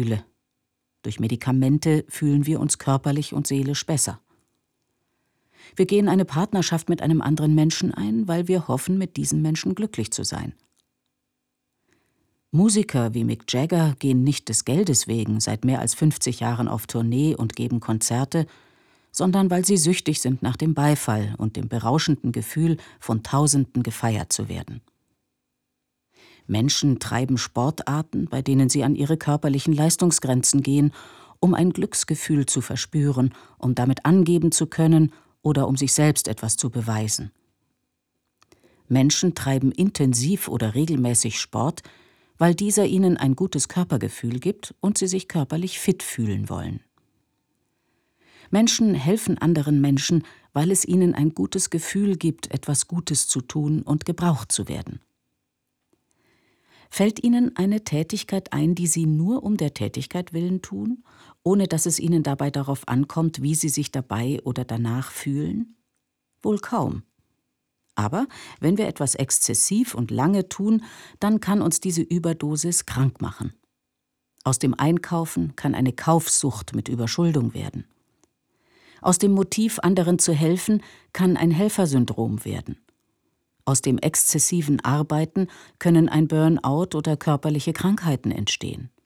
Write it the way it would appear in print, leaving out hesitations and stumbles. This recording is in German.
Durch Medikamente fühlen wir uns körperlich und seelisch besser. Wir gehen eine Partnerschaft mit einem anderen Menschen ein, weil wir hoffen, mit diesem Menschen glücklich zu sein. Musiker wie Mick Jagger gehen nicht des Geldes wegen seit mehr als 50 Jahren auf Tournee und geben Konzerte, sondern weil sie süchtig sind nach dem Beifall und dem berauschenden Gefühl, von Tausenden gefeiert zu werden. Menschen treiben Sportarten, bei denen sie an ihre körperlichen Leistungsgrenzen gehen, um ein Glücksgefühl zu verspüren, um damit angeben zu können oder um sich selbst etwas zu beweisen. Menschen treiben intensiv oder regelmäßig Sport, weil dieser ihnen ein gutes Körpergefühl gibt und sie sich körperlich fit fühlen wollen. Menschen helfen anderen Menschen, weil es ihnen ein gutes Gefühl gibt, etwas Gutes zu tun und gebraucht zu werden. Fällt Ihnen eine Tätigkeit ein, die Sie nur um der Tätigkeit willen tun, ohne dass es Ihnen dabei darauf ankommt, wie Sie sich dabei oder danach fühlen? Wohl kaum. Aber wenn wir etwas exzessiv und lange tun, dann kann uns diese Überdosis krank machen. Aus dem Einkaufen kann eine Kaufsucht mit Überschuldung werden. Aus dem Motiv, anderen zu helfen, kann ein Helfersyndrom werden. Aus dem exzessiven Arbeiten können ein Burnout oder körperliche Krankheiten entstehen.